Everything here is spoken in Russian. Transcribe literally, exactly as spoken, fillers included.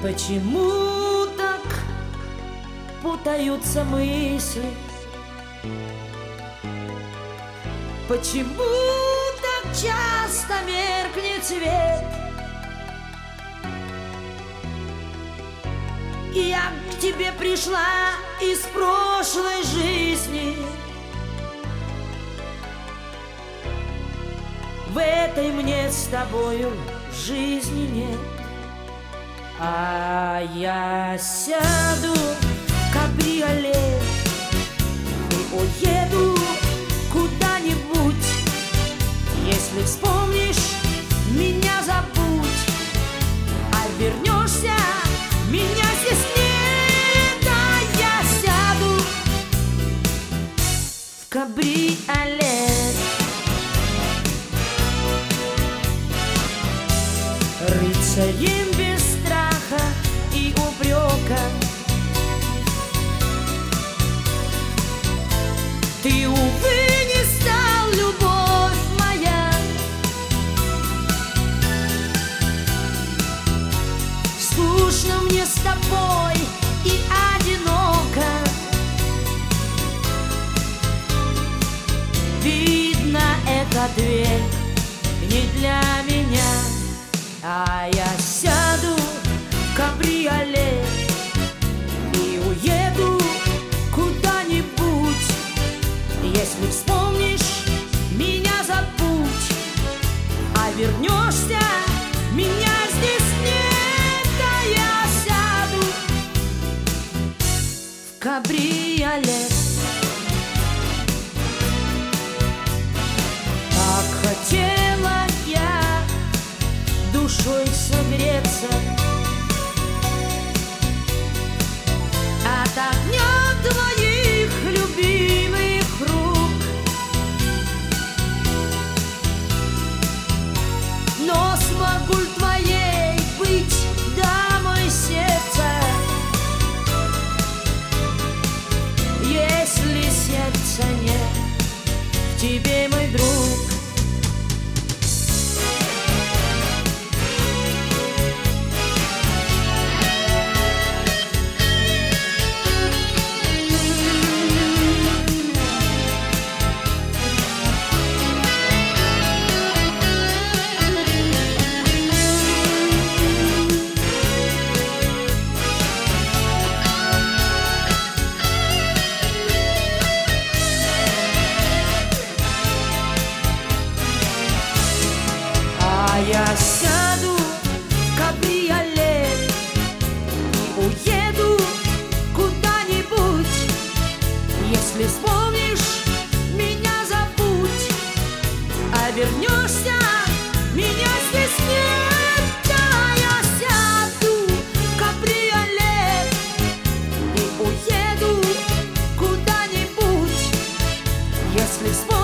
Почему так путаются мысли? Почему так часто меркнет свет? Я к тебе пришла из прошлой жизни. В этой мне с тобою жизни нет. А я сяду в кабриолет и уеду куда-нибудь. Если вспомнишь, меня забудь, а вернешься, меня здесь нет. А я сяду в кабриолет, рыцарем без страха и упрека. Ты, увы, не стал, любовь моя. Скучно мне с тобой и одиноко. Видно, этот век не для меня. А я сяду в кабриолет и уеду куда-нибудь. Если вспомнишь, меня забудь, а вернешься, меня здесь нет. А я сяду в кабриолет. Так хотела я душой согреться от огня твоих любимых рук, но смогу ли твоей быть дамой сердца, если сердца нет в тебе, мой друг? Я сяду в кабриолет и уеду куда-нибудь. Если вспомнишь, меня забудь, а вернешься, меня здесь нет. А я сяду в кабриолет и уеду куда-нибудь. Если вспомнишь,